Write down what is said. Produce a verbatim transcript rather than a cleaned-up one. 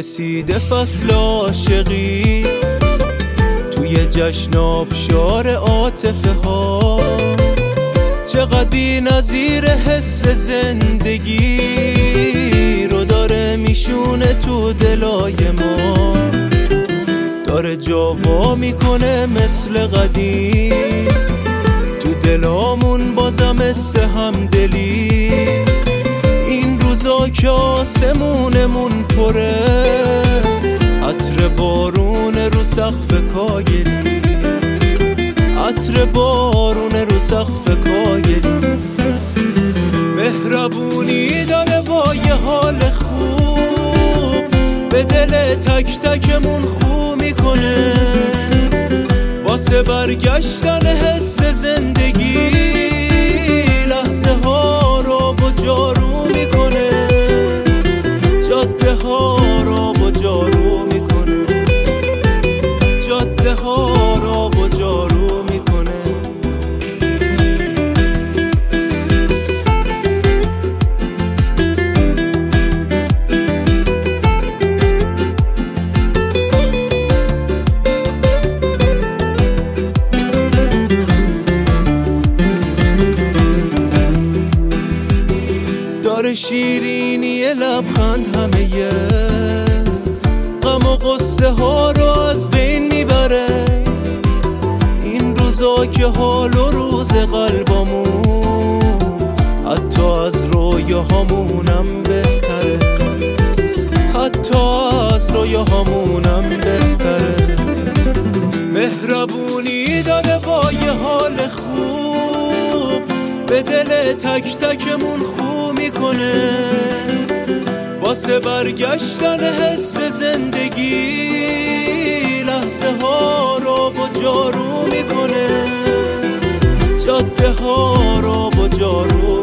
رسیده فصل عاشقی، توی جشن آبشار عاطفه ها، چقدر بی نظیر حس زندگی رو داره میشونه تو دلای ما، داره جاوا میکنه مثل قدیم تو دلامون بازم حس همدلی. این روزا که آسمونمون پره عطر بارون رو سقف کاگلی، عطر بارون رو سقف کاگلی. مهربونی داره با یه حال خوب، به دل تک تکمون خو میکنه، واسه برگشتن حس زندگی لحظه ها رو با جارو میکنه، جاده ها رو با جارو میکنه، جاده ها رو با جارو میکنه. داره شیرینی لبخند همه یه غم و قصه ها رو از بین میبره. این روزا که حال و روز قلبمون حتی از رویاهامونم بهتره، حتی از رویاهامونم بهتره. مهربونی داره با یه حال خوب، به دل تک تکمون خو میکنه، واسه برگشتن حس زندگی لحظه ها رو با جارو میکنه، جاده ها رو با جارو